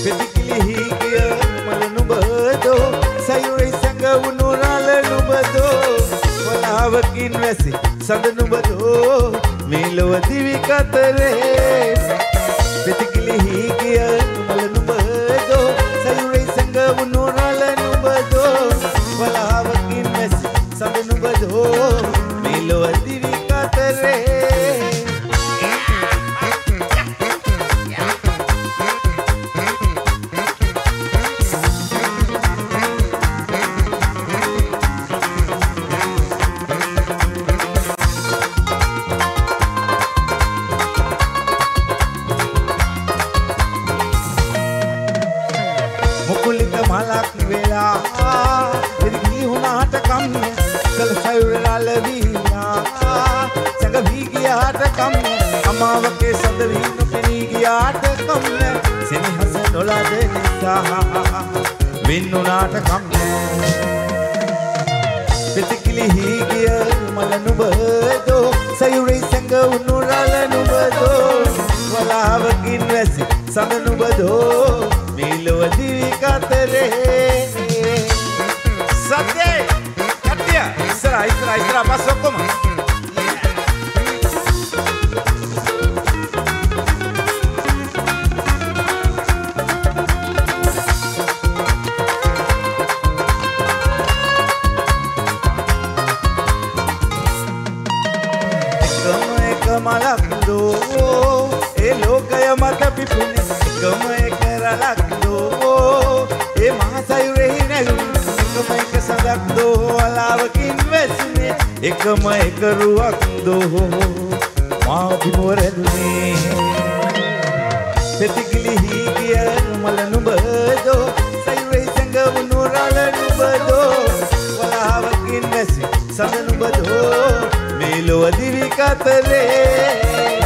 පිටිකිලි ගිය මල නුඹදෝ සයුරේ සැඟවුණු රළ නුඹදෝ වලාවකින් වැසි සඳ නුඹදෝ මේ ලොව දිවි කතරේ පිටිකිලි ගිය මල නුඹදෝ සයුරේ සැඟවුණු රළ නුඹදෝ වලාවකින් වැසි සඳ නුඹදෝ මේ ලොව දිවි කතරේ මුකුලික මලක් වෙලා පිරිගී වුණාට කම්ය කල සයුර රළවිලා සඟ වී ගියාට කම්ය අමාවකේ සඳ වී නොපෙනී ගියාට කම්ය සෙනෙහස නොලද නිසා වින්නුනාට කම්ය පිටිකිලි ගිය මල නුඹදෝ සයුරේ සැඟවුණු රළ නුඹදෝ වලාවකින් වැසි සඳ නුඹදෝ මේ ලොව දිවි කතරේ සත්‍යයි කට්ටිය ඉස්සරහ බස් ඔක්කොම එක මලක් දෝ ඒ ලෝකය මත පිපුනේ එකම එක රලක් දෝ ඒ මහසයුරෙහි නැගුණේ එකම එක සඳක් දෝ වලාවකින් වැසුනේ එකම එක රුවක් දෝ මා බිමවරදුනේ පිටිකිලි ගිය මල නුඹදෝ සයුරේ සැඟවුණු රළ නුඹදෝ වලාවකින් වැසි සඳ නුඹදෝ මේ ලොව දිවි කතරේ